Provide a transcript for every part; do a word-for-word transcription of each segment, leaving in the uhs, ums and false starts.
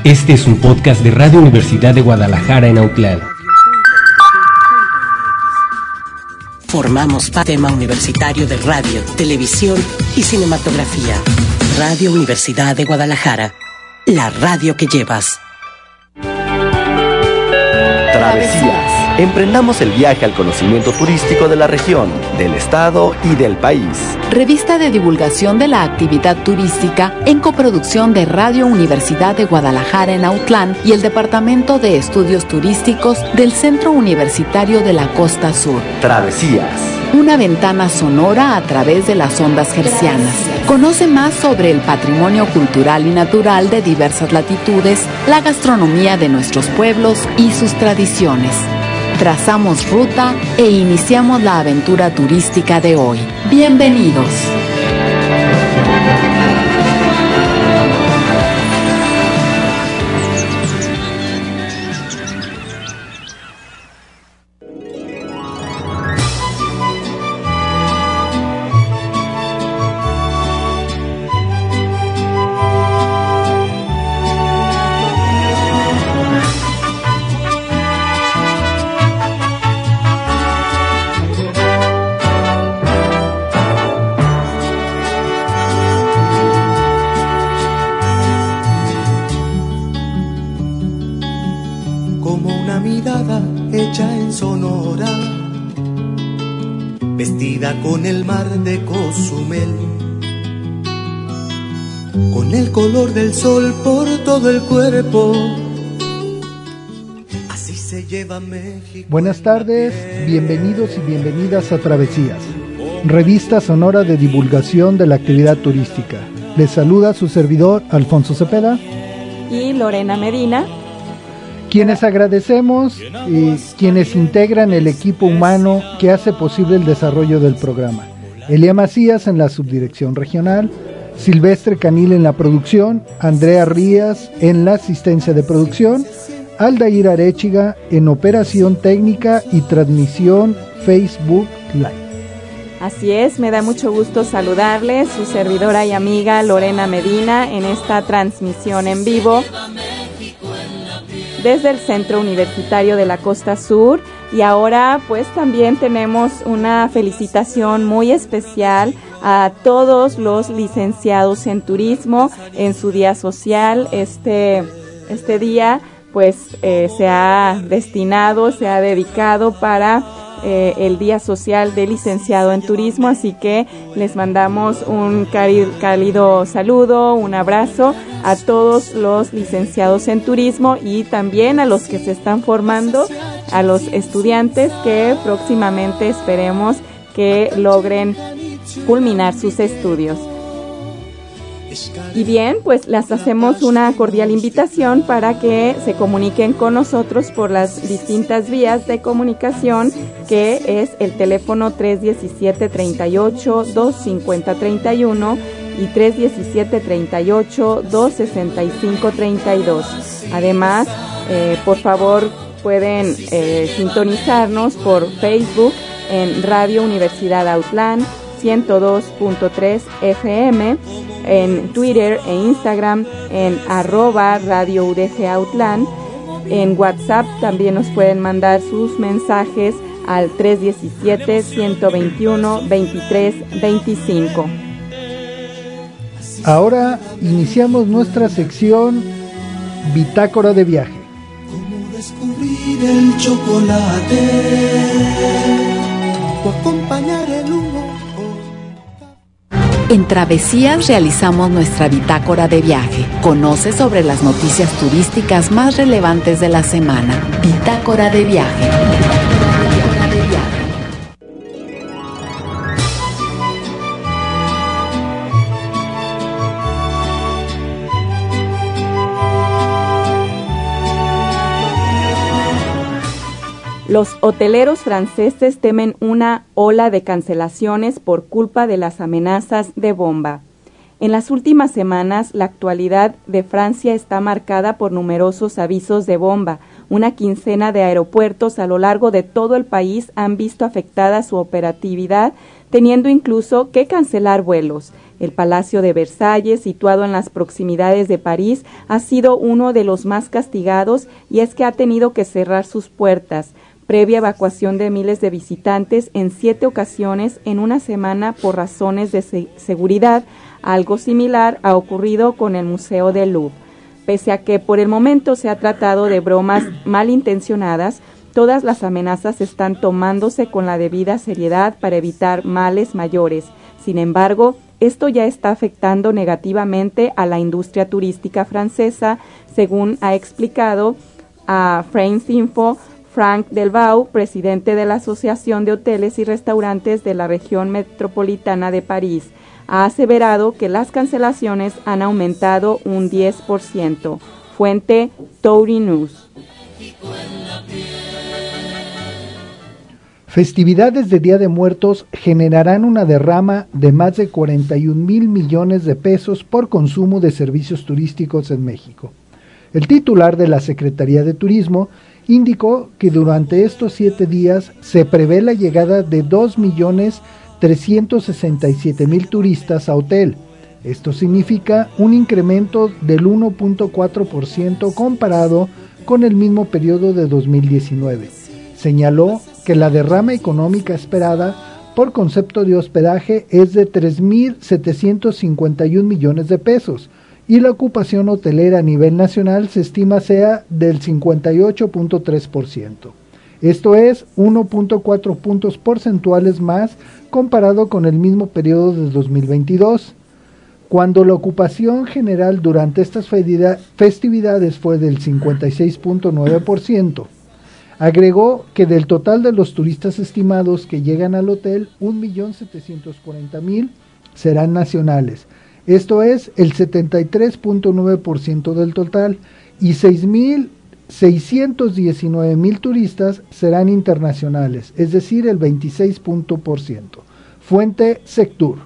Este es un podcast de Radio Universidad de Guadalajara en Autlán. Formamos Tema Universitario de Radio, Televisión y Cinematografía. Radio Universidad de Guadalajara, la radio que llevas. Travesías. Emprendamos el viaje al conocimiento turístico de la región, del estado y del país. Revista de divulgación de la actividad turística en coproducción de Radio Universidad de Guadalajara en Autlán y el Departamento de Estudios Turísticos del Centro Universitario de la Costa Sur. Travesías. Una ventana sonora a través de las ondas hercianas. Conoce más sobre el patrimonio cultural y natural de diversas latitudes, la gastronomía de nuestros pueblos y sus tradiciones. Trazamos ruta e iniciamos la aventura turística de hoy. ¡Bienvenidos! Con el mar de Cozumel, con el color del sol por todo el cuerpo, así se lleva México. Buenas tardes, bienvenidos y bienvenidas a Travesías, revista sonora de divulgación de la actividad turística. Les saluda su servidor Alfonso Cepeda y Lorena Medina, quienes agradecemos y quienes integran el equipo humano que hace posible el desarrollo del programa. Elia Macías en la subdirección regional, Silvestre Canil en la producción, Andrea Rías en la asistencia de producción, Aldair Arechiga en operación técnica y transmisión Facebook Live. Así es, me da mucho gusto saludarles, su servidora y amiga Lorena Medina en esta transmisión en vivo desde el Centro Universitario de la Costa Sur. Y ahora pues también tenemos una felicitación muy especial a todos los licenciados en turismo en su día social. Este, este día pues eh, se ha destinado, se ha dedicado para eh, el Día Social del Licenciado en Turismo, así que les mandamos un cálido saludo, un abrazo a todos los licenciados en turismo y también a los que se están formando, a los estudiantes que próximamente esperemos que logren culminar sus estudios. Y bien, pues les hacemos una cordial invitación para que se comuniquen con nosotros por las distintas vías de comunicación, que es el teléfono tres diecisiete, treinta y ocho, dos cincuenta, treinta y uno y tres diecisiete, treinta y ocho, dos sesenta y cinco, treinta y dos. Además, eh, por favor, pueden eh, sintonizarnos por Facebook en Radio Universidad Autlán ciento dos punto tres F M, en Twitter e Instagram en arroba Radio U D G Autlán. En WhatsApp también nos pueden mandar sus mensajes al tres diecisiete, ciento veintiuno, veintitrés veinticinco. Ahora iniciamos nuestra sección Bitácora de Viaje. Cómo descubrir el chocolate o acompañar el humo. En Travesías realizamos nuestra bitácora de viaje. Conoce sobre las noticias turísticas más relevantes de la semana. Bitácora de viaje. Bitácora de viaje. Los hoteleros franceses temen una ola de cancelaciones por culpa de las amenazas de bomba. En las últimas semanas, la actualidad de Francia está marcada por numerosos avisos de bomba, Una quincena de aeropuertos a lo largo de todo el país han visto afectada su operatividad, teniendo incluso que cancelar vuelos. El Palacio de Versalles, situado en las proximidades de París, ha sido uno de los más castigados y es que ha tenido que cerrar sus puertas, previa evacuación de miles de visitantes en siete ocasiones en una semana por razones de se- seguridad. Algo similar ha ocurrido con el Museo del Louvre. Pese a que por el momento se ha tratado de bromas malintencionadas, todas las amenazas están tomándose con la debida seriedad para evitar males mayores. Sin embargo, esto ya está afectando negativamente a la industria turística francesa, según ha explicado a France Info Frank Delvaux, presidente de la Asociación de Hoteles y Restaurantes de la región metropolitana de París. Ha aseverado que las cancelaciones han aumentado un diez por ciento. Fuente Touri News. Festividades de Día de Muertos generarán una derrama de más de cuarenta y un mil millones de pesos por consumo de servicios turísticos en México. El titular de la Secretaría de Turismo indicó que durante estos siete días se prevé la llegada de dos millones trescientos sesenta y siete mil turistas a hotel. Esto significa un incremento del uno punto cuatro por ciento comparado con el mismo periodo de dos mil diecinueve. Señaló que la derrama económica esperada por concepto de hospedaje es de tres mil setecientos cincuenta y un millones de pesos y la ocupación hotelera a nivel nacional se estima sea del cincuenta y ocho punto tres por ciento. Esto es uno punto cuatro puntos porcentuales más comparado con el mismo periodo de dos mil veintidós, cuando la ocupación general durante estas festividades fue del cincuenta y seis punto nueve por ciento. Agregó que del total de los turistas estimados que llegan al hotel, un millón setecientos cuarenta mil serán nacionales. Esto es el setenta y tres punto nueve por ciento del total y seis mil seiscientos diecinueve mil turistas serán internacionales, es decir, el veintiséis punto por ciento. Fuente Sectur.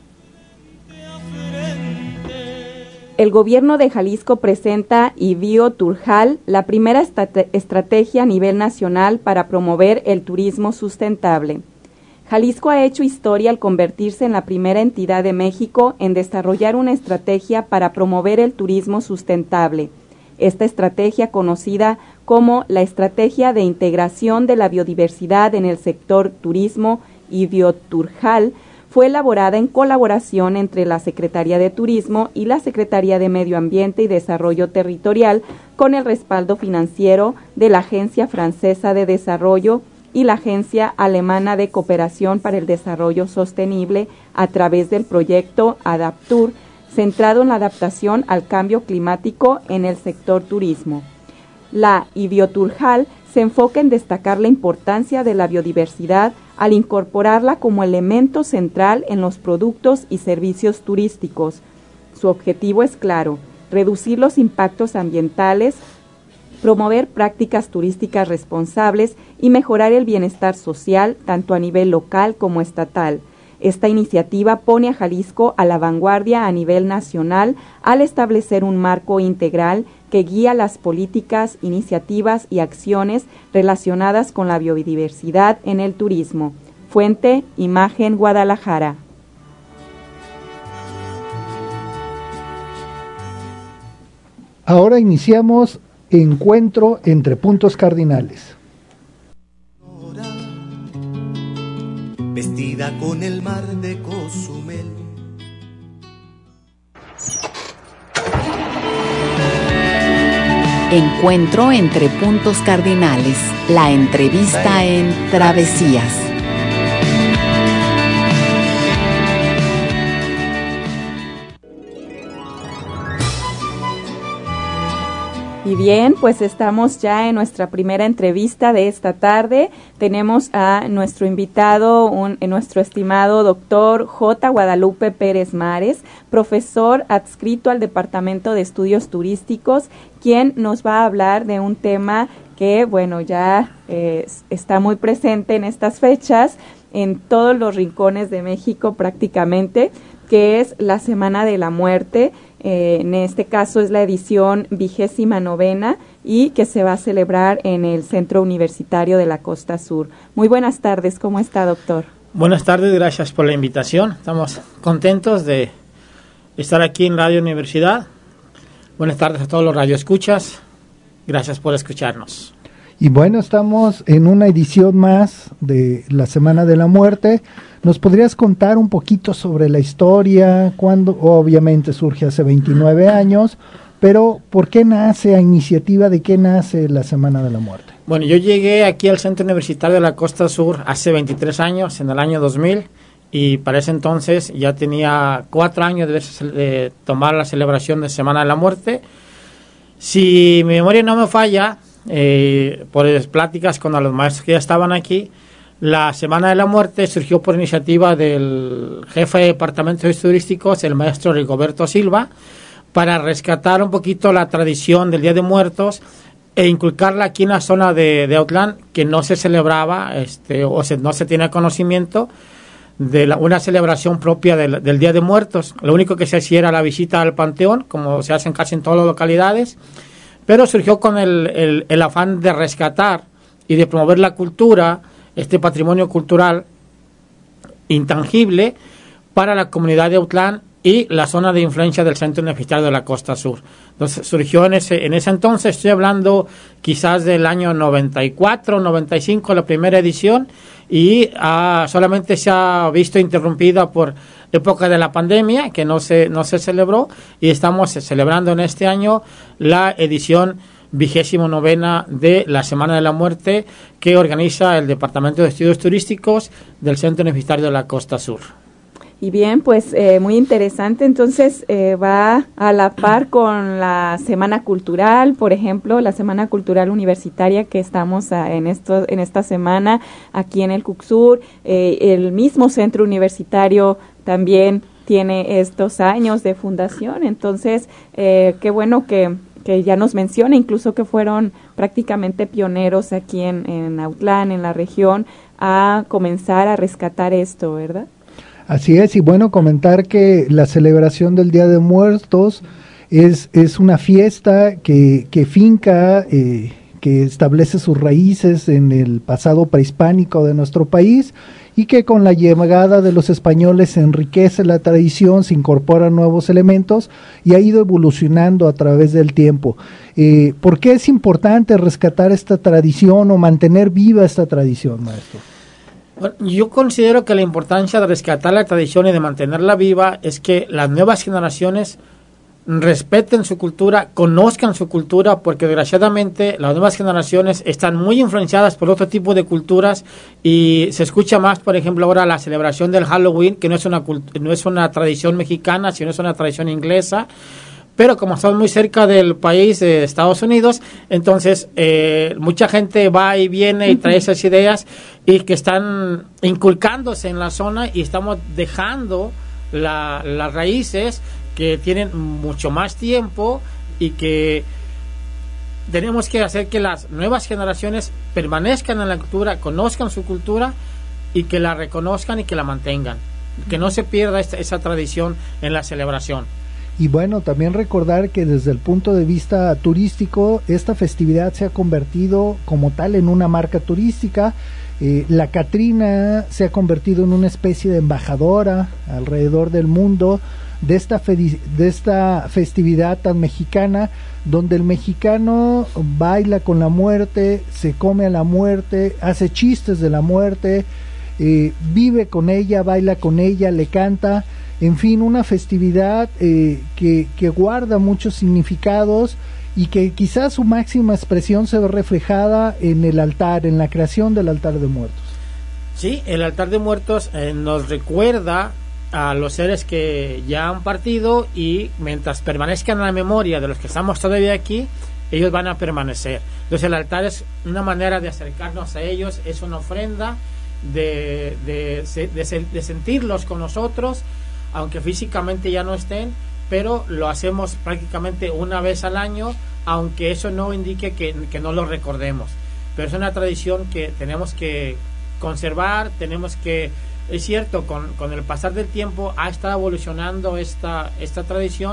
El gobierno de Jalisco presenta IBIO Turjal, la primera estate- estrategia a nivel nacional para promover el turismo sustentable. Jalisco ha hecho historia al convertirse en la primera entidad de México en desarrollar una estrategia para promover el turismo sustentable. Esta estrategia, conocida como la Estrategia de Integración de la Biodiversidad en el Sector Turismo IBIO Turjal, fue elaborada en colaboración entre la Secretaría de Turismo y la Secretaría de Medio Ambiente y Desarrollo Territorial, con el respaldo financiero de la Agencia Francesa de Desarrollo y la Agencia Alemana de Cooperación para el Desarrollo Sostenible a través del proyecto Adaptur, centrado en la adaptación al cambio climático en el sector turismo. La IBIO Turjal se enfoca en destacar la importancia de la biodiversidad al incorporarla como elemento central en los productos y servicios turísticos. Su objetivo es claro: reducir los impactos ambientales, promover prácticas turísticas responsables y mejorar el bienestar social tanto a nivel local como estatal. Esta iniciativa pone a Jalisco a la vanguardia a nivel nacional al establecer un marco integral que guía las políticas, iniciativas y acciones relacionadas con la biodiversidad en el turismo. Fuente, Imagen Guadalajara. Ahora iniciamos encuentro entre puntos cardinales. Vestida con el mar de Cozumel. Encuentro entre puntos cardinales, la entrevista en Travesías. Y bien, pues estamos ya en nuestra primera entrevista de esta tarde. Tenemos a nuestro invitado, un, nuestro estimado doctor J. Guadalupe Pérez Mares, profesor adscrito al Departamento de Estudios Turísticos, quien nos va a hablar de un tema que, bueno, ya eh, está muy presente en estas fechas, en todos los rincones de México prácticamente, que es la Semana de la Muerte, Eh, en este caso es la edición vigésima novena y que se va a celebrar en el Centro Universitario de la Costa Sur. Muy buenas tardes, ¿cómo está, doctor? Buenas tardes, gracias por la invitación. Estamos contentos de estar aquí en Radio Universidad. Buenas tardes a todos los radioescuchas. Gracias por escucharnos. Y bueno, estamos en una edición más de la Semana de la Muerte. ¿Nos podrías contar un poquito sobre la historia? Cuando obviamente surge hace veintinueve años, pero ¿por qué nace, a iniciativa de qué nace la Semana de la Muerte? Bueno, yo llegué aquí al Centro Universitario de la Costa Sur hace veintitrés años, en el año dos mil, y para ese entonces ya tenía cuatro años de, de tomar la celebración de Semana de la Muerte. Si mi memoria no me falla, eh, por las pláticas con los maestros que ya estaban aquí, la Semana de la Muerte surgió por iniciativa del jefe de Departamento de Estudios Turísticos, el maestro Rigoberto Silva, para rescatar un poquito la tradición del Día de Muertos e inculcarla aquí en la zona de, de Autlán, que no se celebraba, este, o se, no se tenía conocimiento de la, una celebración propia del, del Día de Muertos. Lo único que se hacía era la visita al Panteón, como se hace casi en todas las localidades, pero surgió con el, el, el afán de rescatar y de promover la cultura, este patrimonio cultural intangible para la comunidad de Autlán y la zona de influencia del Centro Universitario de la Costa Sur. Entonces surgió en ese en ese entonces, estoy hablando quizás del año noventa y cuatro, noventa y cinco, la primera edición, y ah, solamente se ha visto interrumpida por época de la pandemia, que no se no se celebró, y estamos celebrando en este año la edición vigésimo novena de la Semana de la Muerte, que organiza el Departamento de Estudios Turísticos del Centro Universitario de la Costa Sur. Y bien, pues eh, muy interesante. Entonces eh, va a la par con la Semana Cultural, por ejemplo, la Semana Cultural Universitaria que estamos a, en esto en esta semana aquí en el Cucsur. Eh, el mismo centro universitario también tiene estos años de fundación. Entonces, eh, qué bueno que que ya nos menciona, incluso que fueron prácticamente pioneros aquí en, en Autlán, en la región, a comenzar a rescatar esto, ¿verdad? Así es, y bueno, comentar que la celebración del Día de Muertos es, es una fiesta que, que finca, eh, que establece sus raíces en el pasado prehispánico de nuestro país, y que con la llegada de los españoles se enriquece la tradición, se incorporan nuevos elementos y ha ido evolucionando a través del tiempo. Eh, ¿Por qué es importante rescatar esta tradición o mantener viva esta tradición, maestro? Bueno, yo considero que la importancia de rescatar la tradición y de mantenerla viva es que las nuevas generaciones respeten su cultura, conozcan su cultura, porque desgraciadamente las nuevas generaciones están muy influenciadas por otro tipo de culturas y se escucha más, por ejemplo, ahora la celebración del Halloween, que no es una no es una tradición mexicana, sino es una tradición inglesa, pero como estamos muy cerca del país de Estados Unidos, entonces eh, mucha gente va y viene y trae esas ideas y que están inculcándose en la zona y estamos dejando la, las raíces que tienen mucho más tiempo y que tenemos que hacer que las nuevas generaciones permanezcan en la cultura, conozcan su cultura y que la reconozcan y que la mantengan, que no se pierda esta, esa tradición en la celebración. Y bueno, también recordar que desde el punto de vista turístico, esta festividad se ha convertido como tal en una marca turística. Eh, la Catrina se ha convertido en una especie de embajadora alrededor del mundo de esta, fe, de esta festividad tan mexicana, donde el mexicano baila con la muerte, se come a la muerte, hace chistes de la muerte, eh, vive con ella, baila con ella, le canta, en fin, una festividad eh, que, que guarda muchos significados y que quizás su máxima expresión se ve reflejada en el altar, en la creación del altar de muertos. Sí, el altar de muertos eh, nos recuerda a los seres que ya han partido y mientras permanezcan en la memoria de los que estamos todavía aquí, ellos van a permanecer. Entonces el altar es una manera de acercarnos a ellos, es una ofrenda de, de, de, de sentirlos con nosotros, aunque físicamente ya no estén, pero lo hacemos prácticamente una vez al año, aunque eso no indique que, que no lo recordemos. Pero es una tradición que tenemos que conservar, tenemos que... Es cierto, con, con el pasar del tiempo ha estado evolucionando esta, esta tradición,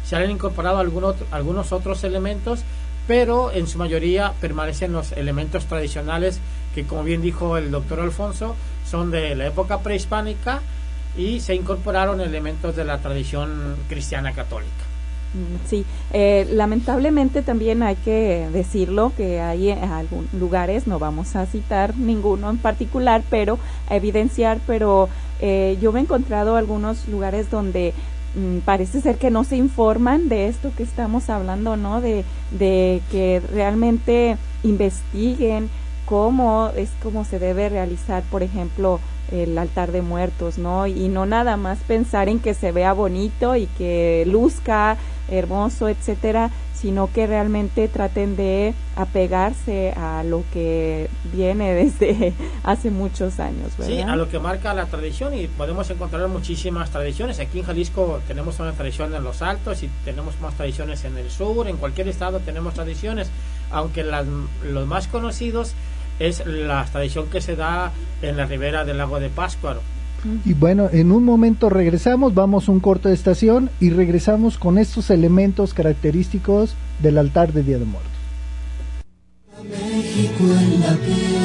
se han incorporado algún otro, algunos otros elementos, pero en su mayoría permanecen los elementos tradicionales que, como bien dijo el doctor Alfonso, son de la época prehispánica y se incorporaron elementos de la tradición cristiana católica. Sí, eh, lamentablemente también hay que decirlo que hay en algunos lugares, no vamos a citar ninguno en particular, pero a evidenciar, pero eh, yo me he encontrado algunos lugares donde mm, parece ser que no se informan de esto que estamos hablando, ¿no? De, de que realmente investiguen cómo es cómo se debe realizar, por ejemplo, el altar de muertos, ¿no? Y no nada más pensar en que se vea bonito y que luzca hermoso, etcétera, sino que realmente traten de apegarse a lo que viene desde hace muchos años, ¿verdad? Sí, a lo que marca la tradición, y podemos encontrar muchísimas tradiciones. Aquí en Jalisco tenemos una tradición en los Altos y tenemos más tradiciones en el sur, en cualquier estado tenemos tradiciones, aunque las, los más conocidos es la tradición que se da en la ribera del lago de Pátzcuaro. Y bueno, en un momento regresamos, vamos a un corto de estación y regresamos con estos elementos característicos del altar de Día de Muertos. México en la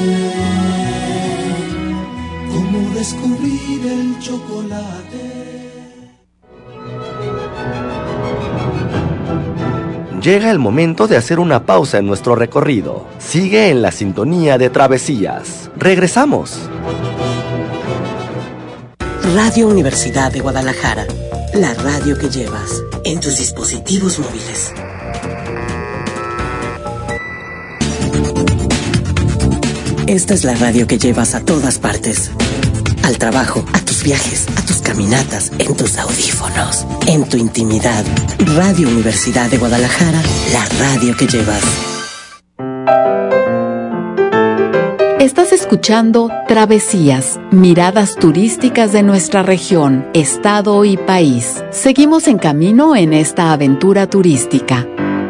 piel, cómo descubrir el chocolate. Llega el momento de hacer una pausa en nuestro recorrido. Sigue en la sintonía de Travesías. ¡Regresamos! Radio Universidad de Guadalajara, la radio que llevas en tus dispositivos móviles. Esta es la radio que llevas a todas partes. Al trabajo, a tus viajes, a tus caminatas, en tus audífonos, en tu intimidad. Radio Universidad de Guadalajara, la radio que llevas. Estás escuchando Travesías, miradas turísticas de nuestra región, estado y país. Seguimos en camino en esta aventura turística.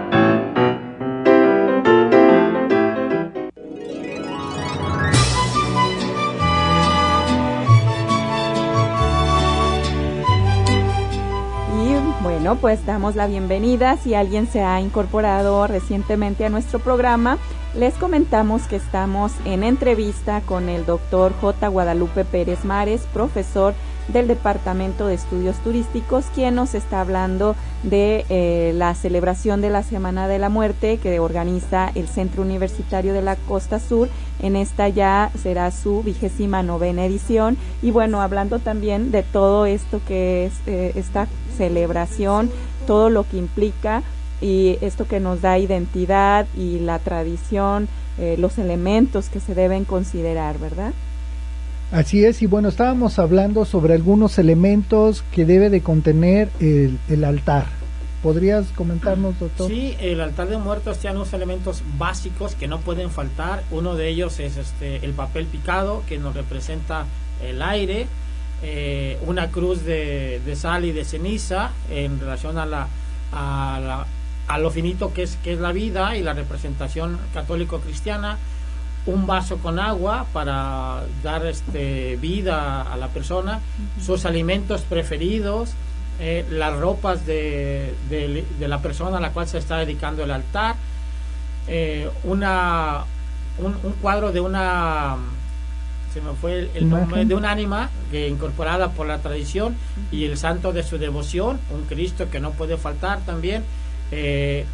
Bueno, pues damos la bienvenida. Si alguien se ha incorporado recientemente a nuestro programa, les comentamos que estamos en entrevista con el doctor J. Guadalupe Pérez Mares, profesor del Departamento de Estudios Turísticos, quien nos está hablando de eh, la celebración de la Semana de la Muerte que organiza el Centro Universitario de la Costa Sur. En esta ya será su vigésima novena edición. Y bueno, hablando también de todo esto que es eh, esta celebración, todo lo que implica y esto que nos da identidad y la tradición, eh, los elementos que se deben considerar, ¿verdad? Así es, y bueno, estábamos hablando sobre algunos elementos que debe de contener el, el altar. ¿Podrías comentarnos, doctor? Sí, el altar de muertos tiene unos elementos básicos que no pueden faltar. Uno de ellos es este el papel picado, que nos representa el aire, eh, una cruz de, de sal y de ceniza en relación a la, a la a lo finito que es que es la vida y la representación católico-cristiana, un vaso con agua para dar este vida a la persona, uh-huh. sus alimentos preferidos, eh, las ropas de, de, de la persona a la cual se está dedicando el altar, eh, una un, un cuadro de una se me fue el, el nombre de un ánima que incorporada por la tradición, uh-huh. y el santo de su devoción, un Cristo que no puede faltar también. Eh,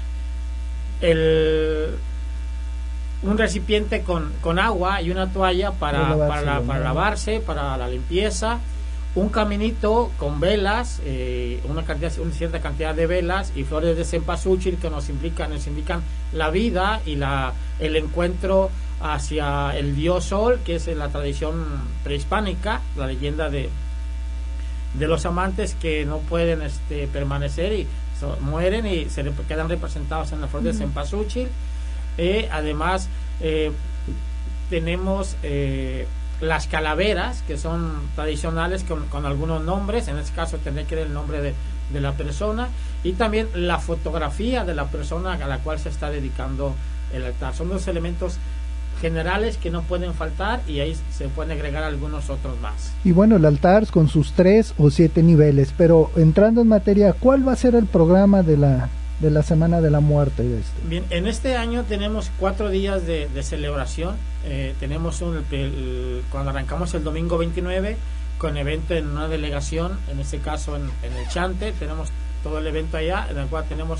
el, un recipiente con, con agua y una toalla para, para, lavarse, para, la, para lavarse, para la limpieza, un caminito con velas, eh, una, cantidad, una cierta cantidad de velas y flores de cempasúchil que nos indican, nos indican la vida y la, el encuentro hacia el dios Sol, que es en la tradición prehispánica, la leyenda de, de los amantes que no pueden este, permanecer y mueren y se rep- quedan representados en la flor de cempasúchil. Eh, además eh, tenemos eh, las calaveras, que son tradicionales con, con algunos nombres, en este caso tendría que ir el nombre de, de la persona, y también la fotografía de la persona a la cual se está dedicando el altar. Son los elementos generales que no pueden faltar, y ahí se pueden agregar algunos otros más. Y bueno, el altar con sus tres o siete niveles, pero entrando en materia, ¿cuál va a ser el programa de la de la Semana de la Muerte? De este? Bien, en este año tenemos cuatro días de, de celebración. Eh, tenemos un, el, el, cuando arrancamos el domingo veintinueve con evento en una delegación, en este caso en, en el Chante, tenemos todo el evento allá, en el cual tenemos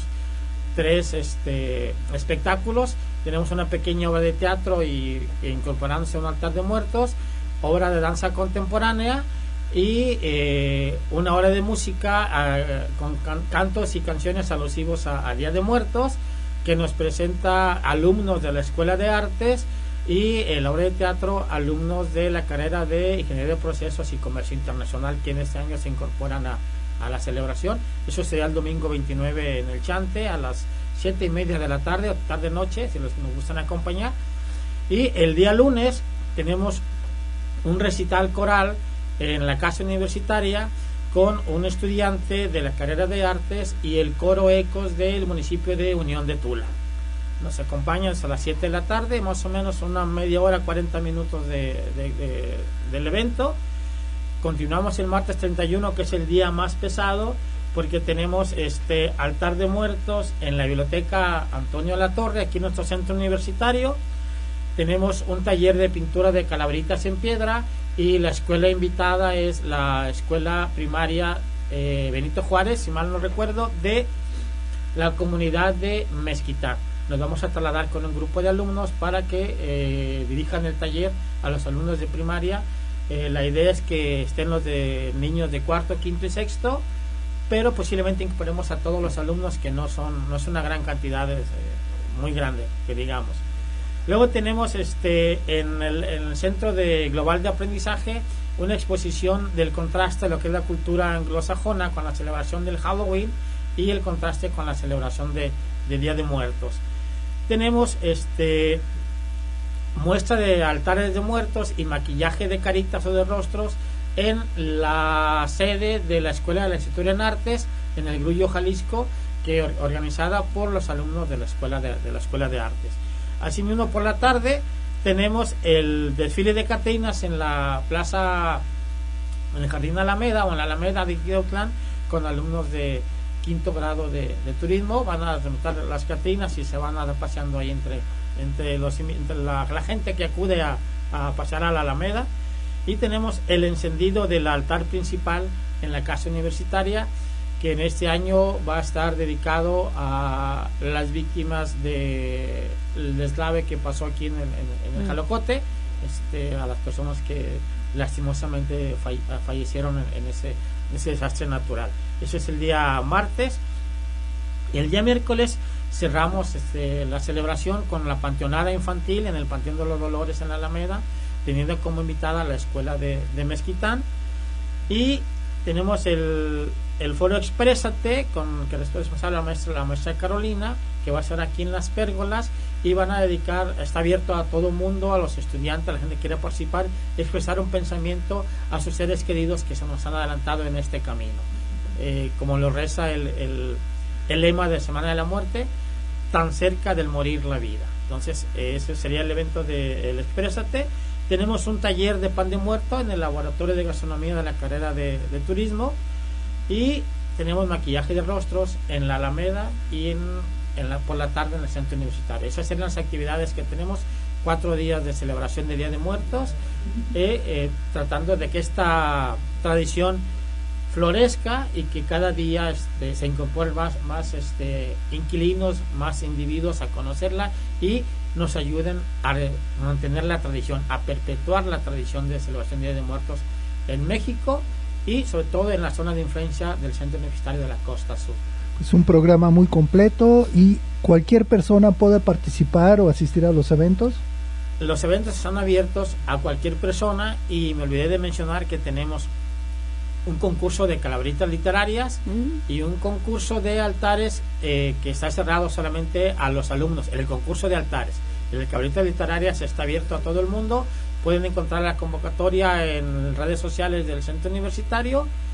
tres este, espectáculos. Tenemos una pequeña obra de teatro y, e incorporándose a un altar de muertos, obra de danza contemporánea y eh, una hora de música eh, con can cantos y canciones alusivos a, a Día de Muertos, que nos presenta alumnos de la Escuela de Artes, y eh, la obra de teatro alumnos de la carrera de Ingeniería de Procesos y Comercio Internacional, que en este año se incorporan a, a la celebración. Eso será el domingo veintinueve en el Chante a las siete y media de la tarde o tarde noche, si los, nos gustan acompañar. Y el día lunes tenemos un recital coral en la casa universitaria con un estudiante de la carrera de artes y el coro Ecos del municipio de Unión de Tula. Nos acompañan a las siete de la tarde, más o menos una media hora, cuarenta minutos de, de, de, del evento. Continuamos el martes treinta y uno, que es el día más pesado, porque tenemos este altar de muertos en la biblioteca Antonio Latorre, aquí en nuestro centro universitario. Tenemos un taller de pintura de calabritas en piedra, y la escuela invitada es la escuela primaria eh, Benito Juárez, si mal no recuerdo, de la comunidad de Mezquitán. Nos vamos a trasladar con un grupo de alumnos para que eh, dirijan el taller a los alumnos de primaria. Eh, la idea es que estén los de niños de cuarto, quinto y sexto, pero posiblemente incorporemos a todos los alumnos, que no son no es una gran cantidad, es, eh, muy grande, que digamos. Luego tenemos este en el, en el Centro de Global de Aprendizaje una exposición del contraste de lo que es la cultura anglosajona con la celebración del Halloween y el contraste con la celebración de, de Día de Muertos. Tenemos este muestra de altares de muertos y maquillaje de caritas o de rostros en la sede de la Escuela de la Licenciatura en Artes, en el Grullo, Jalisco, que organizada por los alumnos de la Escuela de, de la Escuela de Artes. Asimismo, por la tarde tenemos el desfile de catrinas en la plaza, en el Jardín Alameda o en la Alameda de Quiautlán, con alumnos de quinto grado de, de turismo. Van a remontar las catrinas y se van a dar paseando ahí entre, entre, los, entre la, la gente que acude a, a pasear a la Alameda. Y tenemos el encendido del altar principal en la casa universitaria, que en este año va a estar dedicado a las víctimas del deslave que pasó aquí en el, en, en el Jalocote, este, a las personas que lastimosamente falle, fallecieron en, en, ese, en ese desastre natural. Eso es el día martes. Y el día miércoles cerramos este, la celebración con la panteonada infantil en el Panteón de los Dolores en la Alameda, teniendo como invitada a la escuela de, de Mezquitán. Y tenemos el, el foro Exprésate, con que es responsable la maestra, la maestra Carolina, que va a ser aquí en Las Pérgolas, y van a dedicar, está abierto a todo mundo, a los estudiantes, a la gente que quiera participar, expresar un pensamiento a sus seres queridos que se nos han adelantado en este camino. Eh, como lo reza el, el, el lema de Semana de la Muerte, tan cerca del morir la vida. Entonces, eh, ese sería el evento del Exprésate. Tenemos un taller de pan de muerto en el laboratorio de gastronomía de la carrera de, de turismo, y tenemos maquillaje de rostros en la Alameda y en, en la, por la tarde en el centro universitario. Esas serían las actividades que tenemos, cuatro días de celebración de Día de Muertos, eh, eh, tratando de que esta tradición florezca y que cada día este, se incorporen más, más este, inquilinos, más individuos a conocerla, y nos ayuden a mantener la tradición, a perpetuar la tradición de celebración de Día de Muertos en México, y sobre todo en la zona de influencia del Centro Universitario de la Costa Sur. Es un programa muy completo, y cualquier persona puede participar o asistir a los eventos. Los eventos están abiertos a cualquier persona, y me olvidé de mencionar que tenemos un concurso de calabritas literarias mm. y un concurso de altares eh, que está cerrado solamente a los alumnos. El concurso de altares, el de calabritas literarias está abierto a todo el mundo. Pueden encontrar la convocatoria en redes sociales del centro universitario,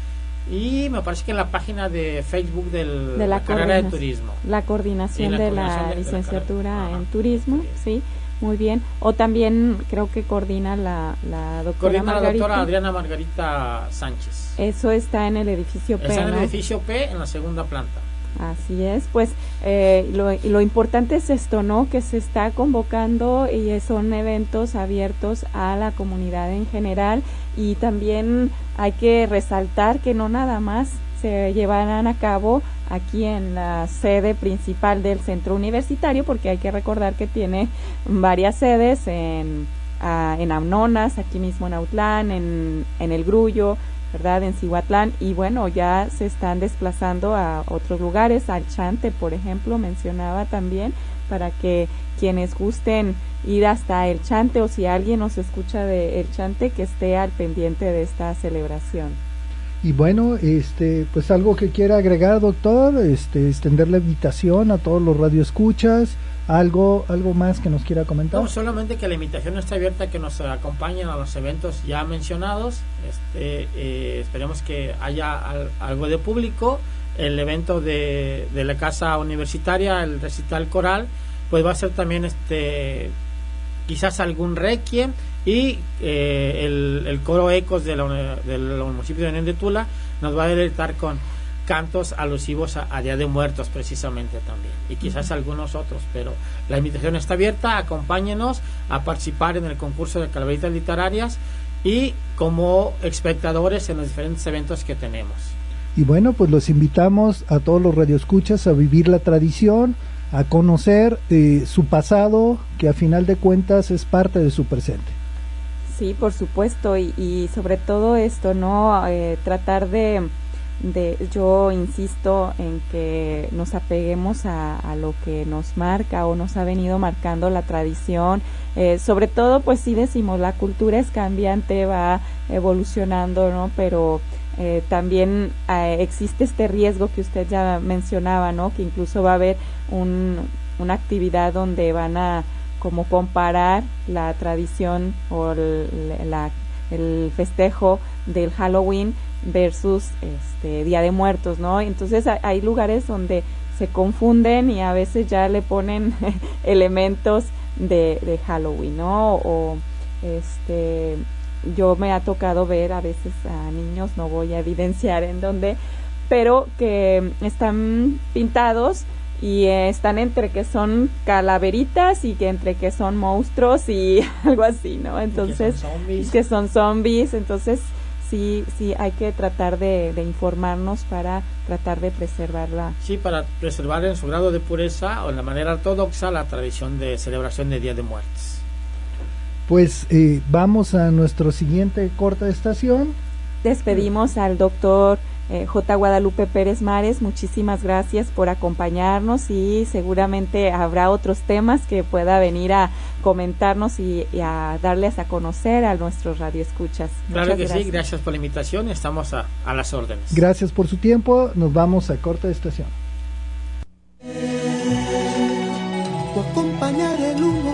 y me parece que en la página de Facebook del, de la, la carrera de turismo. La coordinación, la de, coordinación la de la licenciatura de la en turismo, sí. Muy bien. O también creo que coordina la, la doctora Coordina Margarita. la doctora Adriana Margarita Sánchez. Eso está en el edificio P, Está en el ¿no? edificio P, en la segunda planta. Así es, pues eh, lo, lo importante es esto, ¿no? Que se está convocando y son eventos abiertos a la comunidad en general, y también hay que resaltar que no nada más se llevarán a cabo aquí en la sede principal del centro universitario, porque hay que recordar que tiene varias sedes en, a, en Amnonas, aquí mismo en Autlán, en, en El Grullo, ¿verdad? En Cihuatlán, y bueno, ya se están desplazando a otros lugares, al Chante, por ejemplo, mencionaba también, para que quienes gusten ir hasta el Chante, o si alguien nos escucha de el Chante, que esté al pendiente de esta celebración. Y bueno, este, pues algo que quiera agregar, doctor, este, extender la invitación a todos los radioescuchas, algo, algo más que nos quiera comentar. No, solamente que la invitación está abierta a que nos acompañen a los eventos ya mencionados. Este, eh, esperemos que haya al, algo de público. El evento de, de la casa universitaria, el recital coral, pues va a ser también este, quizás algún requiem, y eh, el, el coro Ecos de la, del municipio de Unión de Tula nos va a deleitar con cantos alusivos a, a Día de Muertos precisamente también, y quizás uh-huh. algunos otros, pero la invitación está abierta. Acompáñenos a participar en el concurso de calaveritas literarias y como espectadores en los diferentes eventos que tenemos. Y bueno, pues los invitamos a todos los radioescuchas a vivir la tradición, a conocer eh, su pasado, que a final de cuentas es parte de su presente. Sí, por supuesto, y, y sobre todo esto, ¿no? Eh, tratar de, de, yo insisto en que nos apeguemos a, a lo que nos marca o nos ha venido marcando la tradición. Eh, sobre todo, pues sí decimos, la cultura es cambiante, va evolucionando, ¿no? Pero eh, también eh, existe este riesgo que usted ya mencionaba, ¿no? Que incluso va a haber un, una actividad donde van a como comparar la tradición o el, la, el festejo del Halloween versus este Día de Muertos, ¿no? Entonces hay lugares donde se confunden y a veces ya le ponen elementos de, de Halloween, ¿no? O este yo me ha tocado ver a veces a niños, no voy a evidenciar en dónde, pero que están pintados y eh, están entre que son calaveritas y que entre que son monstruos y algo así, ¿no? Entonces, que son zombies, que son zombies entonces sí, sí hay que tratar de, de informarnos para tratar de preservarla. Sí, para preservar en su grado de pureza o en la manera ortodoxa la tradición de celebración de Día de Muertos. Pues eh, vamos a nuestro siguiente corta estación. Despedimos al doctor Eh, J. Guadalupe Pérez Mares, muchísimas gracias por acompañarnos, y seguramente habrá otros temas que pueda venir a comentarnos y, y a darles a conocer a nuestros radioescuchas. Claro que gracias. sí, gracias por la invitación, estamos a, a las órdenes. Gracias por su tiempo, nos vamos a corta estación. O acompañar el humo.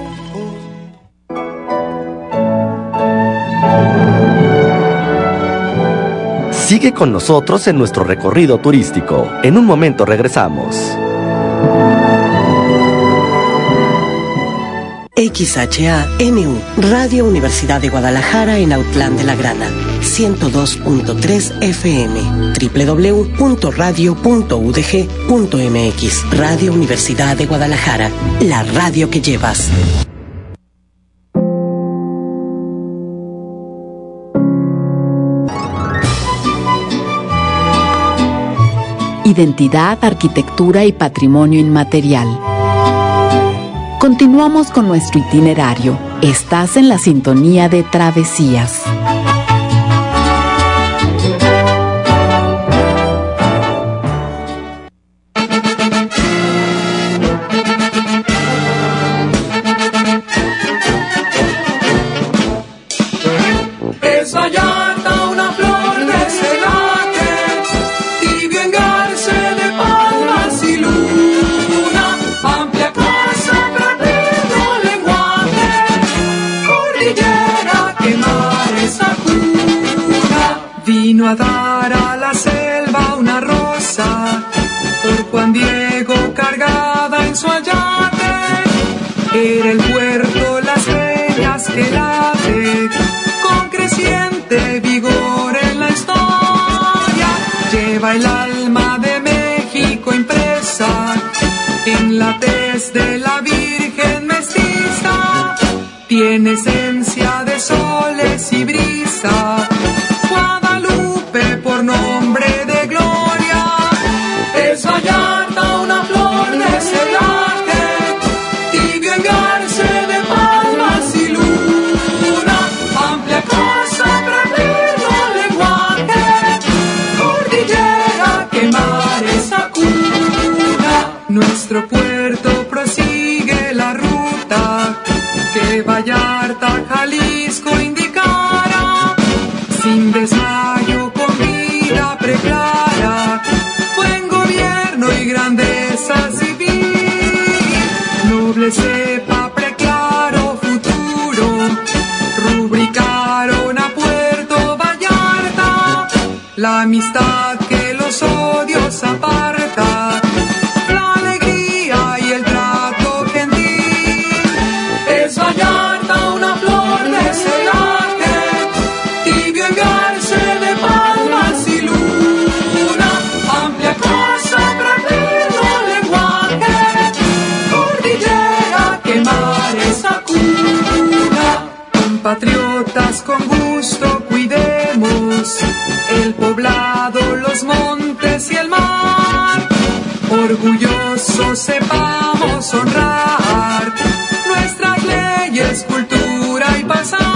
Sigue con nosotros en nuestro recorrido turístico. En un momento regresamos. X H A N U, Radio Universidad de Guadalajara en Autlán de la Grana, ciento dos punto tres F M, doble u doble u doble u punto radio punto u d g punto m x. Radio Universidad de Guadalajara, la radio que llevas. Identidad, arquitectura y patrimonio inmaterial. Continuamos con nuestro itinerario. Estás en la sintonía de Travesías. Cordillera que mares en su yate. Era el puerto Las Peñas que late con creciente vigor en la historia. Lleva el alma de México impresa en la tez de la Virgen mestiza. Tiene esencia de soles y brisa, Guadalupe por nombre de gloria. Es Vallarta una flor de celaje, tibio engarce de palmas y luna, amplia casa, pradero, lenguaje, cordillera que mares acuna. Nuestro puerto prosigue la ruta que Vallarta, Jalisco indicara, sin desmayo, con vida preclara, buen gobierno y grandeza civil, noble cepa, preclaro futuro, rubricaron a Puerto Vallarta, la amistad que los odios aparta, la alegría y el trato gentil. Es Vallarta una flor de celaje, tibio engarce de palmas y luna, amplia casa, pradero, lenguaje, cordillera que mares acuna. Compatriotas, con gusto cuidemos el poblado, los montes y el mar. Orgullosos sepamos honrar nuestras leyes, cultura y pasado.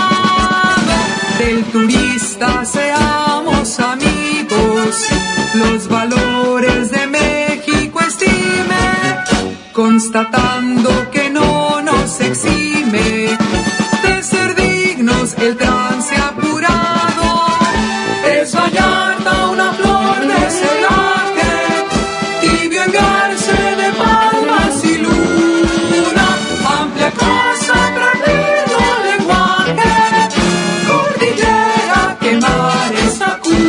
Del turista seamos amigos, los valores de México estime, constatando que no nos exime de ser dignos el trance apurado. Es Vallarta una flor de celaje, tibio engarce de palmas y luna, amplia casa, pradero, lenguaje, cordillera que mares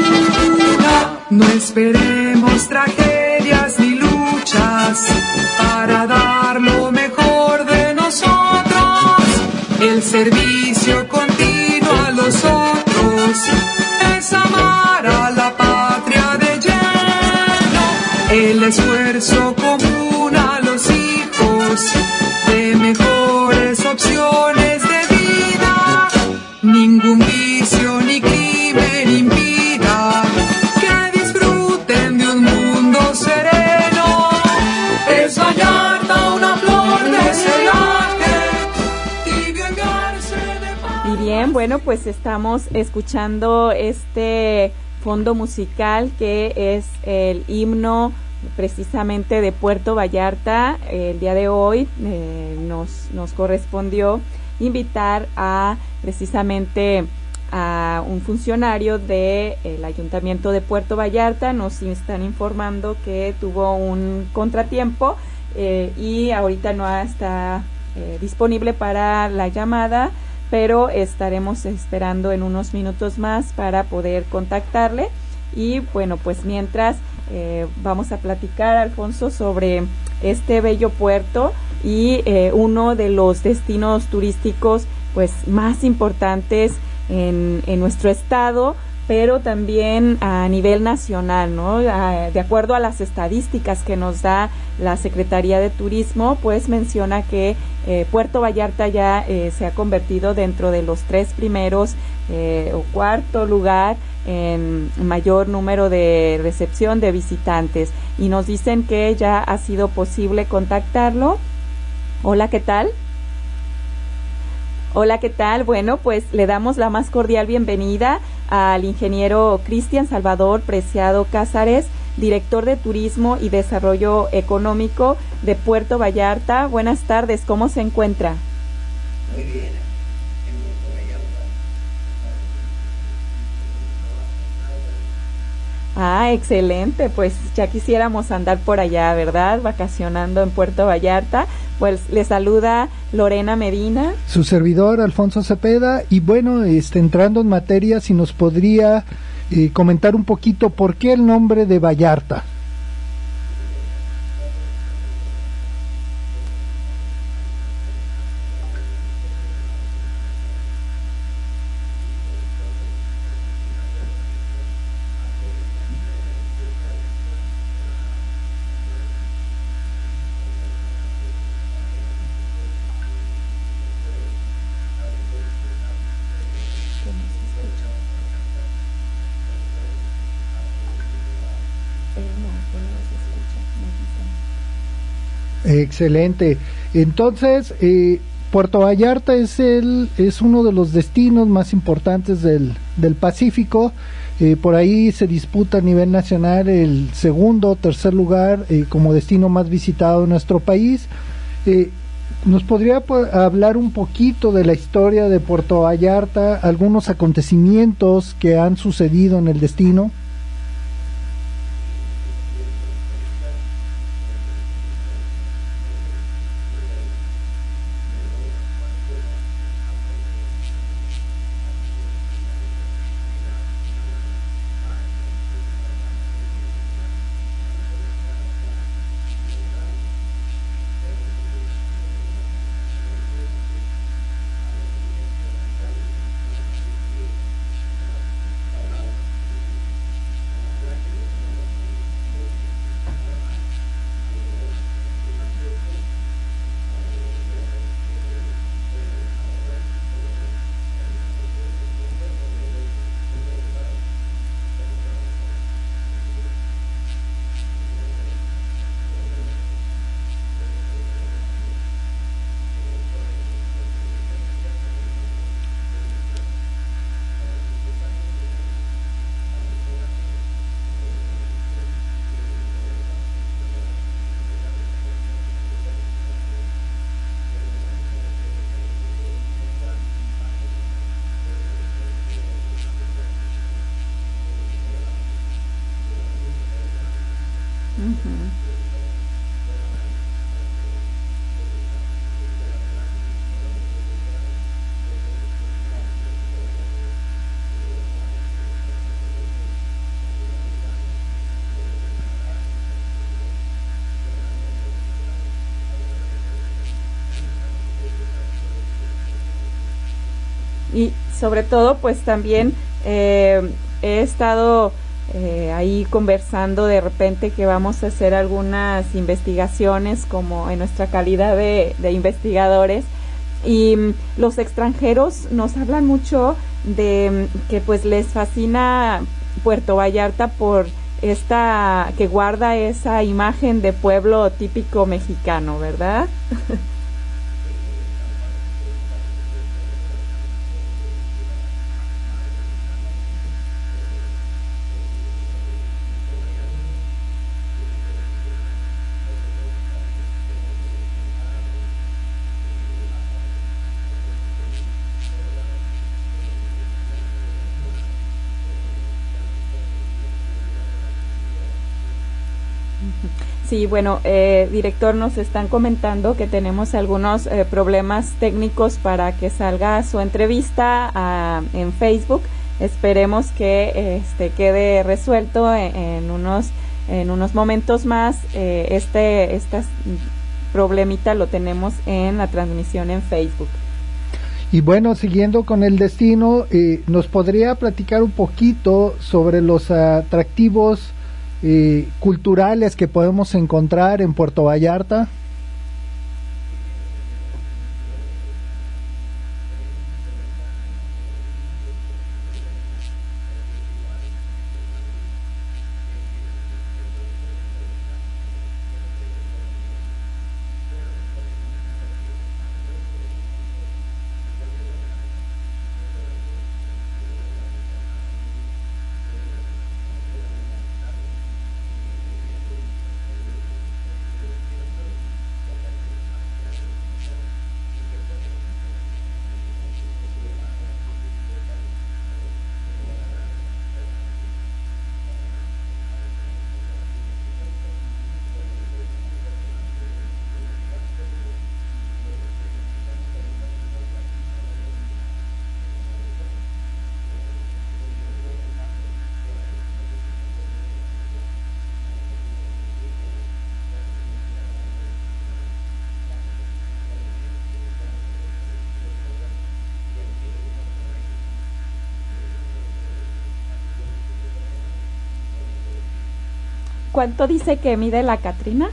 acuna. No esperemos tragedias ni luchas para dar lo mejor de nosotros. El servicio continuo a los otros es amar a la patria de lleno. El esfuerzo común a los hijos de mejores opciones de vida. Ningún vicio ni crimen impida que disfruten de un mundo sereno. Es Vallarta una flor de celaje, tibio engarce de paz. Y bien, bueno, pues estamos escuchando este fondo musical que es el himno precisamente de Puerto Vallarta. El día de hoy eh, nos, nos correspondió invitar a precisamente a un funcionario del Ayuntamiento de Puerto Vallarta. Nos están informando que tuvo un contratiempo eh, y ahorita no está eh, disponible para la llamada, pero estaremos esperando en unos minutos más para poder contactarle. Y bueno, pues mientras eh, vamos a platicar, Alfonso, sobre este bello puerto y eh, uno de los destinos turísticos pues más importantes en, en nuestro estado, pero también a nivel nacional, ¿no? A, de acuerdo a las estadísticas que nos da la Secretaría de Turismo, pues menciona que eh, Puerto Vallarta ya eh, se ha convertido dentro de los tres primeros eh, o cuarto lugar en mayor número de recepción de visitantes, y nos dicen que ya ha sido posible contactarlo. Hola, ¿qué tal? Hola, ¿qué tal? Bueno, pues le damos la más cordial bienvenida al ingeniero Cristian Salvador Preciado Cázares, director de Turismo y Desarrollo Económico de Puerto Vallarta. Buenas tardes, ¿cómo se encuentra? Muy bien. Ah, excelente, pues ya quisiéramos andar por allá, ¿verdad? Vacacionando en Puerto Vallarta. Pues le saluda Lorena Medina. Su servidor, Alfonso Cepeda. Y bueno, este, entrando en materia, si nos podría eh, comentar un poquito por qué el nombre de Vallarta. Excelente. Entonces, eh, Puerto Vallarta es el es uno de los destinos más importantes del, del Pacífico. Eh, por ahí se disputa a nivel nacional el segundo o tercer lugar eh, como destino más visitado en nuestro país. Eh, ¿Nos podría pues, hablar un poquito de la historia de Puerto Vallarta, algunos acontecimientos que han sucedido en el destino? Y sobre todo, pues también eh, he estado eh, ahí conversando de repente que vamos a hacer algunas investigaciones como en nuestra calidad de, de investigadores, y mm, los extranjeros nos hablan mucho de mm, que pues les fascina Puerto Vallarta por esta, que guarda esa imagen de pueblo típico mexicano, ¿verdad? Sí, bueno, eh, director, nos están comentando que tenemos algunos eh, problemas técnicos para que salga su entrevista a, en Facebook. Esperemos que este quede resuelto en, en unos en unos momentos más. Eh, este este problemita lo tenemos en la transmisión en Facebook. Y bueno, siguiendo con el destino, eh, ¿nos podría platicar un poquito sobre los atractivos Eh, culturales que podemos encontrar en Puerto Vallarta? ¿Cuánto dice que mide la Catrina?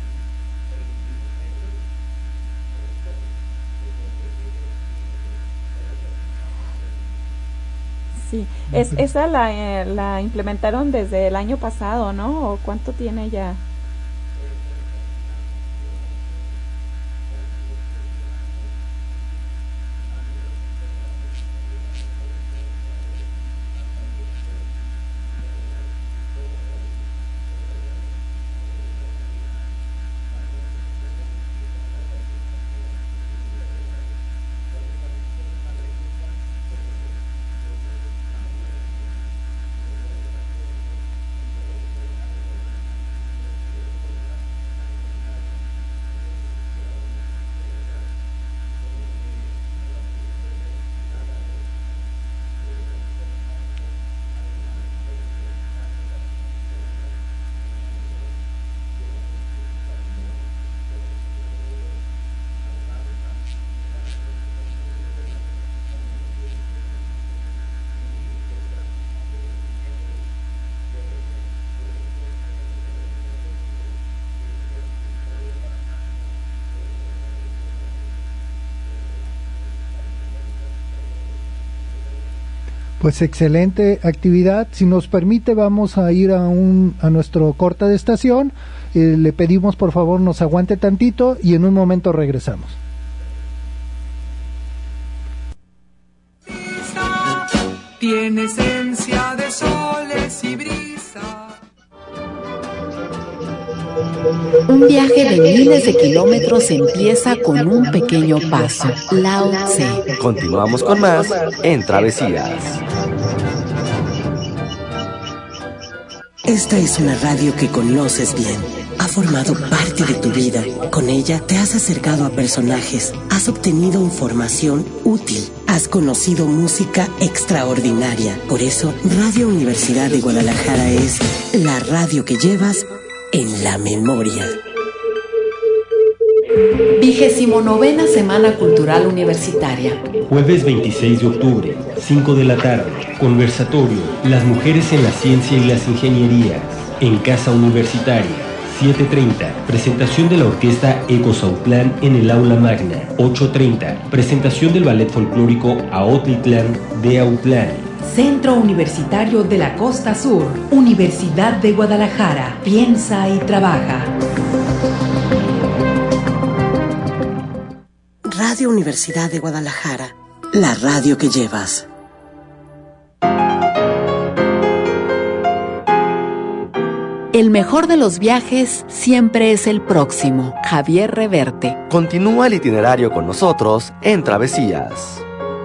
Sí, es, esa la, eh, la implementaron desde el año pasado, ¿no? ¿O cuánto tiene ya? Pues excelente actividad. Si nos permite, vamos a ir a un a nuestro corte de estación. Eh, le pedimos por favor nos aguante tantito y en un momento regresamos. Tiene esencia de soles y brisa. Un viaje de miles de kilómetros empieza con un pequeño paso. Lao Tse. Continuamos con más en Travesías. Esta es una radio que conoces bien. Ha formado parte de tu vida. Con ella te has acercado a personajes, has obtenido información útil, has conocido música extraordinaria. Por eso, Radio Universidad de Guadalajara es la radio que llevas en la memoria. Vigésimo novena Semana Cultural Universitaria. Jueves veintiséis de octubre, cinco de la tarde. Conversatorio, las mujeres en la ciencia y las ingenierías. En Casa Universitaria. siete treinta, presentación de la orquesta Ecosautlán en el Aula Magna. ocho treinta, presentación del ballet folclórico Aotitlán de Autlán. Centro Universitario de la Costa Sur, Universidad de Guadalajara. Piensa y trabaja. Radio Universidad de Guadalajara, la radio que llevas. El mejor de los viajes siempre es el próximo. Javier Reverte. Continúa el itinerario con nosotros en Travesías.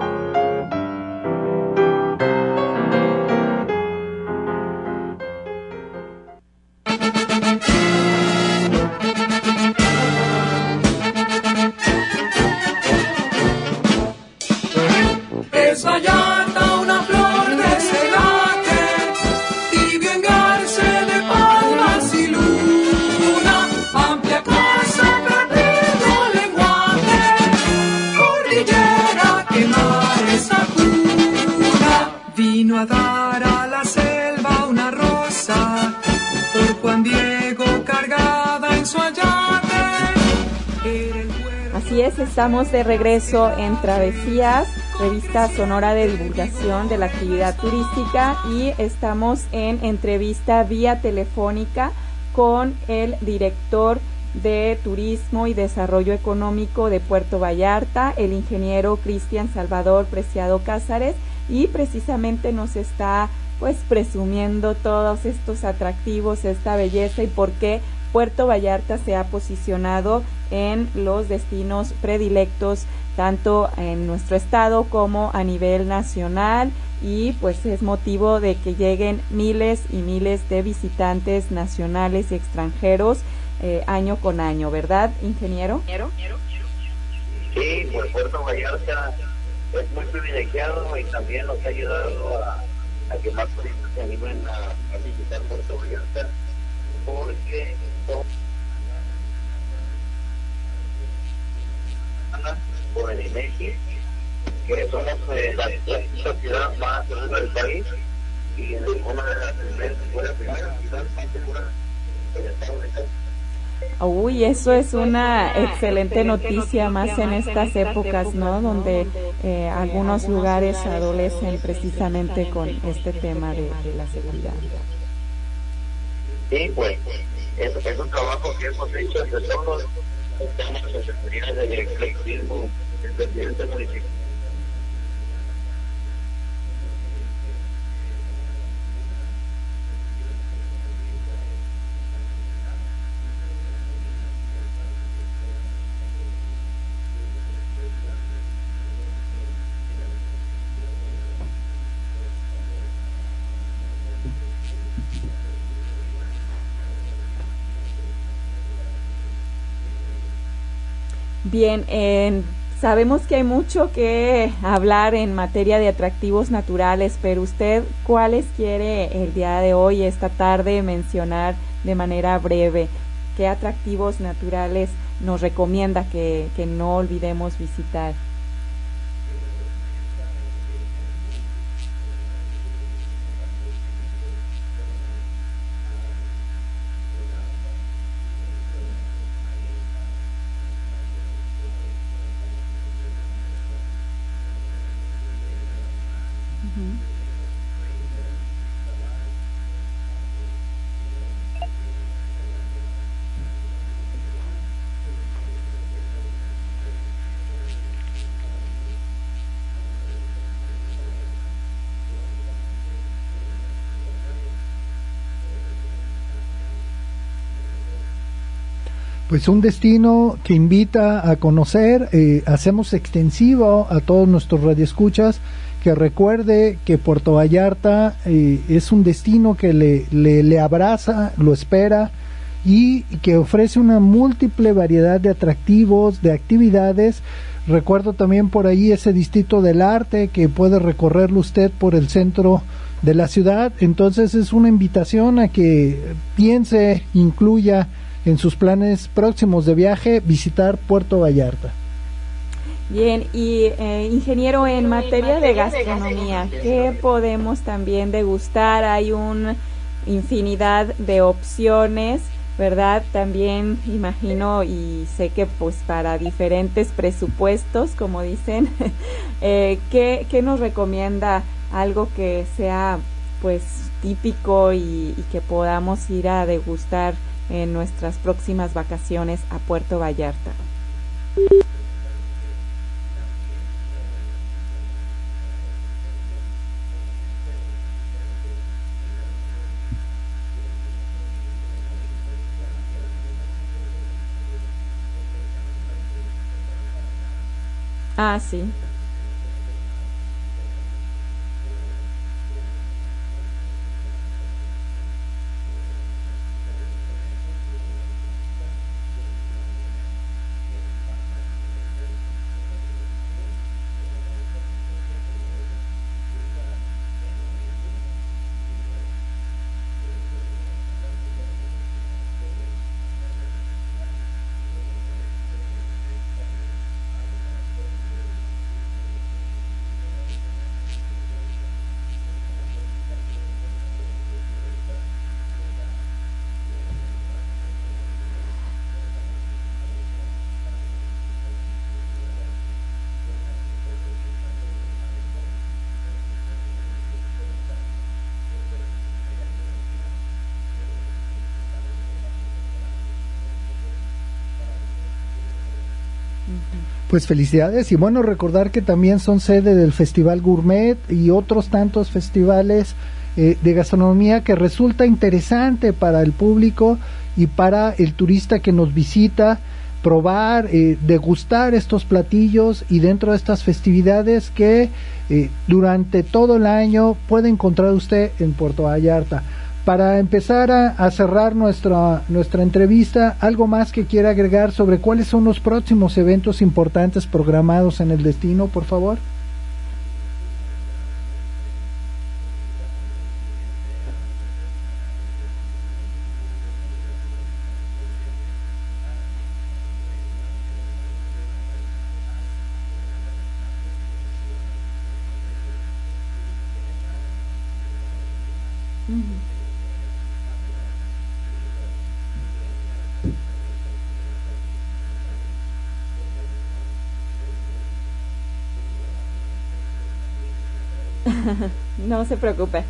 Es Vallarta una flor de celaje, tibio engarce de palmas y luna, amplia casa, fraterno lenguaje, cordillera que mares acuna. Vino a dar a la selva una rosa, por Juan Diego cargada en su ayate. Era el cuerpo. Así es, estamos de regreso en Travesías, revista sonora de divulgación de la actividad turística, y estamos en entrevista vía telefónica con el director de Turismo y Desarrollo Económico de Puerto Vallarta, el ingeniero Cristian Salvador Preciado Cázares, y precisamente nos está pues presumiendo todos estos atractivos, esta belleza y por qué Puerto Vallarta se ha posicionado en los destinos predilectos tanto en nuestro estado como a nivel nacional, y pues es motivo de que lleguen miles y miles de visitantes nacionales y extranjeros eh, año con año, ¿verdad, ingeniero? Sí, pues Puerto Vallarta es muy privilegiado y también nos ha ayudado a, a que más turistas se animen a, a visitar Puerto Vallarta, porque por el INEGI, que somos eh, la, la ciudad más segura del país y en una de las fue la primera ciudad más segura del estado de Texas. Uy, eso es una excelente noticia, más en estas épocas, ¿no? Donde eh, algunos lugares adolecen precisamente con este tema de, de la seguridad. Sí, pues es, es un trabajo que hemos hecho entre todos. Estamos en secretaría de dirección de turismo, el presidente municipal. Bien, eh, sabemos que hay mucho que hablar en materia de atractivos naturales, pero usted, ¿cuáles quiere el día de hoy, esta tarde, mencionar de manera breve? ¿Qué atractivos naturales nos recomienda que, que no olvidemos visitar? Pues un destino que invita a conocer, eh, hacemos extensivo a todos nuestros radioescuchas que recuerde que Puerto Vallarta eh, es un destino que le, le, le abraza, lo espera y que ofrece una múltiple variedad de atractivos, de actividades. Recuerdo también por ahí ese distrito del arte que puede recorrerlo usted por el centro de la ciudad. Entonces es una invitación a que piense, incluya en sus planes próximos de viaje visitar Puerto Vallarta. Bien, y eh, ingeniero, en materia de gastronomía, ¿qué podemos también degustar? Hay una infinidad de opciones, ¿verdad? También imagino y sé que pues para diferentes presupuestos, como dicen, eh, ¿qué, ¿qué nos recomienda? Algo que sea pues típico y, y que podamos ir a degustar en nuestras próximas vacaciones a Puerto Vallarta. Ah, sí. Pues felicidades y bueno, recordar que también son sede del Festival Gourmet y otros tantos festivales eh, de gastronomía que resulta interesante para el público y para el turista que nos visita probar, eh, degustar estos platillos y dentro de estas festividades que eh, durante todo el año puede encontrar usted en Puerto Vallarta. Para empezar a, a cerrar nuestra nuestra entrevista, ¿algo más que quiera agregar sobre cuáles son los próximos eventos importantes programados en el destino, por favor? No se preocupe.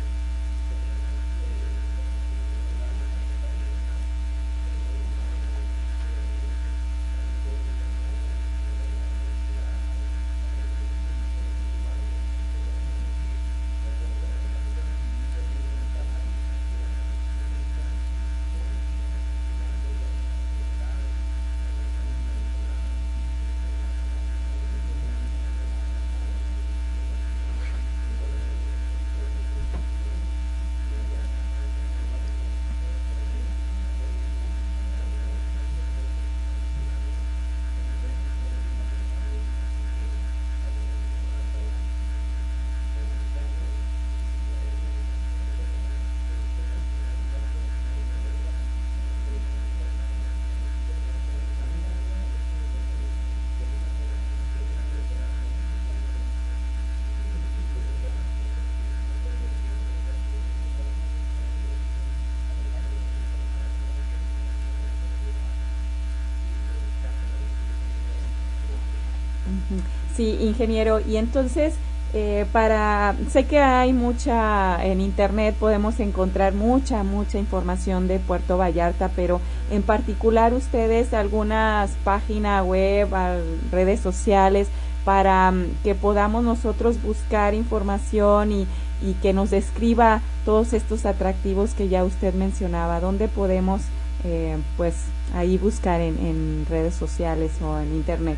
Sí, ingeniero, y entonces eh, para sé que hay mucha en internet, podemos encontrar mucha mucha información de Puerto Vallarta, pero en particular ustedes algunas páginas web, redes sociales para um, que podamos nosotros buscar información y, y que nos describa todos estos atractivos que ya usted mencionaba. ¿Dónde podemos eh, pues ahí buscar en, en redes sociales o en internet.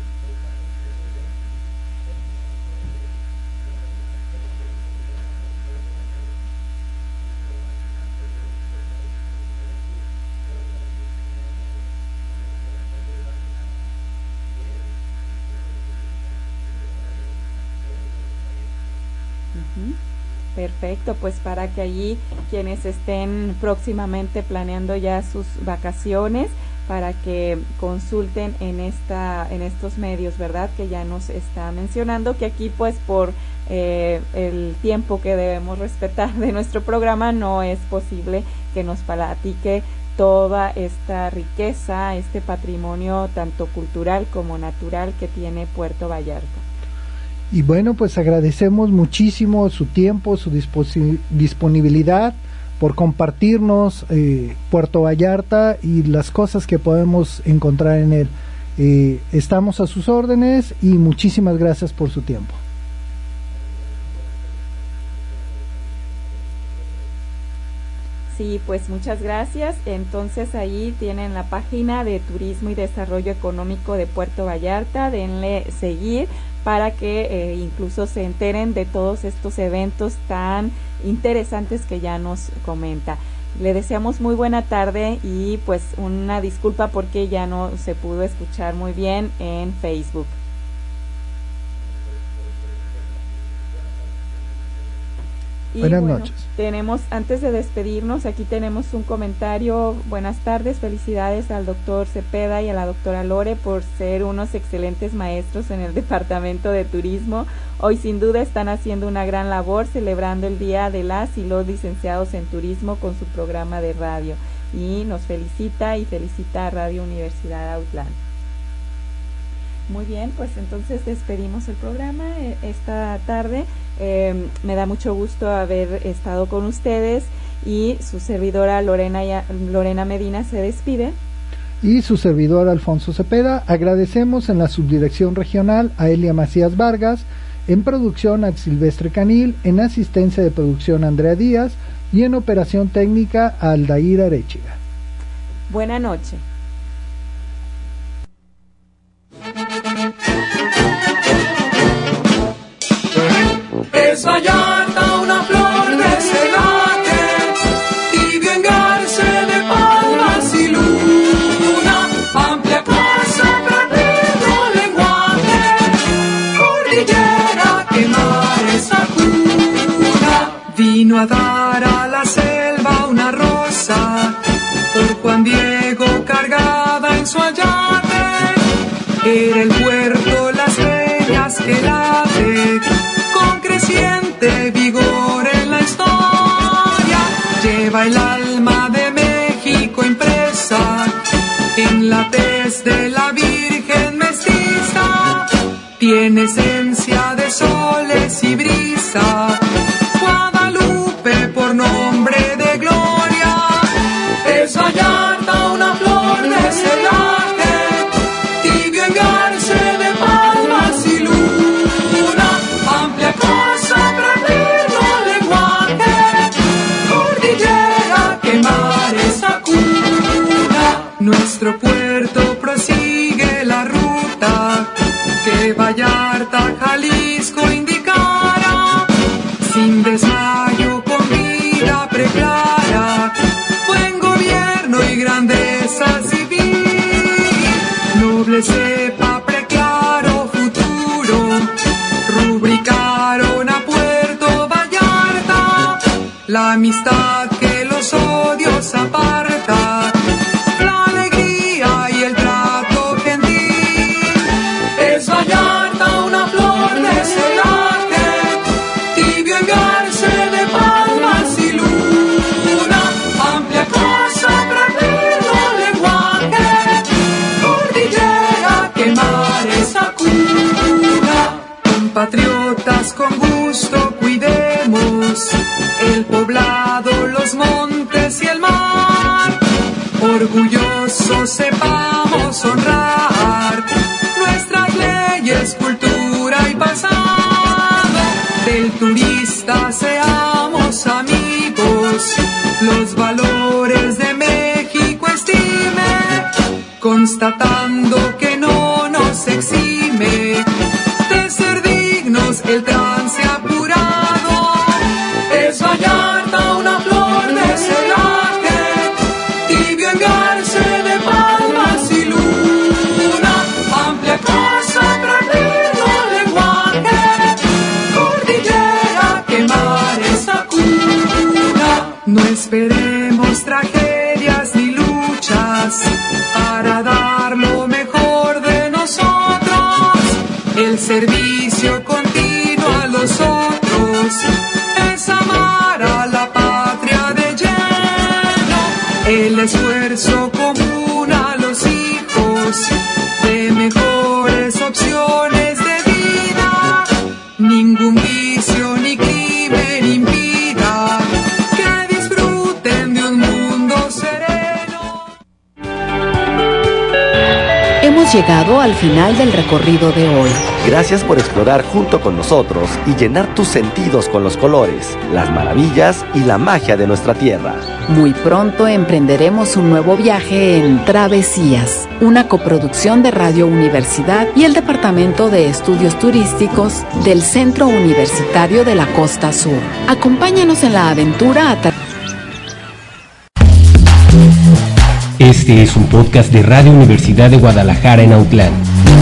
Perfecto, pues para que allí quienes estén próximamente planeando ya sus vacaciones, para que consulten en esta en estos medios, ¿verdad? Que ya nos está mencionando, que aquí pues por eh, el tiempo que debemos respetar de nuestro programa no es posible que nos platique toda esta riqueza, este patrimonio tanto cultural como natural que tiene Puerto Vallarta. Y bueno, pues agradecemos muchísimo su tiempo, su disponibilidad por compartirnos eh, Puerto Vallarta y las cosas que podemos encontrar en él. Eh, estamos a sus órdenes y muchísimas gracias por su tiempo. Sí, pues muchas gracias. Entonces ahí tienen la página de Turismo y Desarrollo Económico de Puerto Vallarta. Denle seguir para que eh, incluso se enteren de todos estos eventos tan interesantes que ya nos comenta. Le deseamos muy buena tarde y pues una disculpa porque ya no se pudo escuchar muy bien en Facebook. Y Buenas bueno, noches. Tenemos, antes de despedirnos, aquí tenemos un comentario. Buenas tardes, felicidades al doctor Cepeda y a la doctora Lore por ser unos excelentes maestros en el departamento de turismo. Hoy sin duda están haciendo una gran labor celebrando el Día de las y los licenciados en turismo con su programa de radio. Y nos felicita y felicita a Radio Universidad Autlán. Muy bien, pues entonces despedimos el programa eh, esta tarde. Eh, me da mucho gusto haber estado con ustedes y su servidora Lorena, ya, Lorena Medina se despide. Y su servidor Alfonso Cepeda. Agradecemos en la subdirección regional a Elia Macías Vargas, en producción a Silvestre Canil, en asistencia de producción a Andrea Díaz y en operación técnica a Aldair Arechiga. Buena noche. Es Vallarta una flor de celaje, tibio engarce de palmas y luna, amplia plaza, pradero, lenguaje, cordillera que mares acuna. Vino a dar a la selva una rosa, por Juan Diego cargada en su ayate, era el puerto, las peñas que late, con creciente vigor en la historia, lleva el alma de México impresa en la tez de la Virgen mestiza, tiene esencia de soles y brisa, Guadalupe por nombre de gloria, es Vallarta una flor de celaje, tibio engarce de palmas y luna, amplia casa, pradero, lenguaje, cordillera que mares acuna. Nuestro puerto prosigue la ruta que Vallarta, Jalisco indicara, sin desmayo, con vida preclara, buen gobierno y grandeza civil, noble cepa, preclaro futuro, rubricaron a Puerto Vallarta, la amistad que los odios aparta, la alegría y el trato gentil, es Vallarta una flor de celaje, tibio engarce de palmas y luna, amplia casa, pradero, lenguaje, cordillera que mares acuna. Compatriotas con gusto cuidemos el poblado, los montes y el mar, orgullosos sepamos honrar nuestras leyes, cultura y pasado, del turista seamos amigos, los valores de México están servicio continuo a los otros, es amar a la patria de lleno, el esfuerzo común a los hijos, de mejores opciones de vida, ningún vicio ni crimen impida que disfruten de un mundo sereno. Hemos llegado al final del recorrido de hoy. Gracias por explorar junto con nosotros y llenar tus sentidos con los colores, las maravillas y la magia de nuestra tierra. Muy pronto emprenderemos un nuevo viaje en Travesías, una coproducción de Radio Universidad y el Departamento de Estudios Turísticos del Centro Universitario de la Costa Sur. Acompáñanos en la aventura a través. Este es un podcast de Radio Universidad de Guadalajara en Autlán.